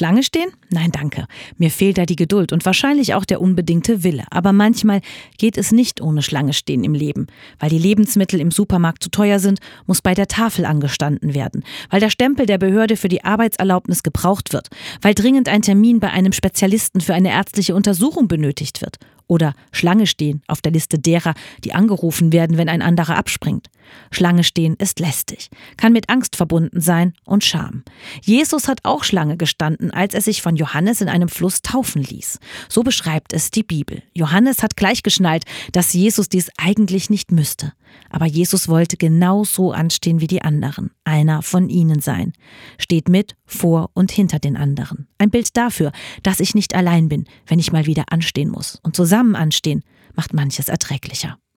Schlange stehen? Nein, danke. Mir fehlt da die Geduld und wahrscheinlich auch der unbedingte Wille. Aber manchmal geht es nicht ohne Schlange stehen im Leben. Weil die Lebensmittel im Supermarkt zu teuer sind, muss bei der Tafel angestanden werden. Weil der Stempel der Behörde für die Arbeitserlaubnis gebraucht wird. Weil dringend ein Termin bei einem Spezialisten für eine ärztliche Untersuchung benötigt wird. Oder Schlange stehen auf der Liste derer, die angerufen werden, wenn ein anderer abspringt. Schlange stehen ist lästig, kann mit Angst verbunden sein und Scham. Jesus hat auch Schlange gestanden, als er sich von Johannes in einem Fluss taufen ließ. So beschreibt es die Bibel. Johannes hat gleich geschnallt, dass Jesus dies eigentlich nicht müsste. Aber Jesus wollte genau so anstehen wie die anderen, einer von ihnen sein. Steht mit, vor und hinter den anderen. Ein Bild dafür, dass ich nicht allein bin, wenn ich mal wieder anstehen muss. Und zusammen anstehen macht manches erträglicher.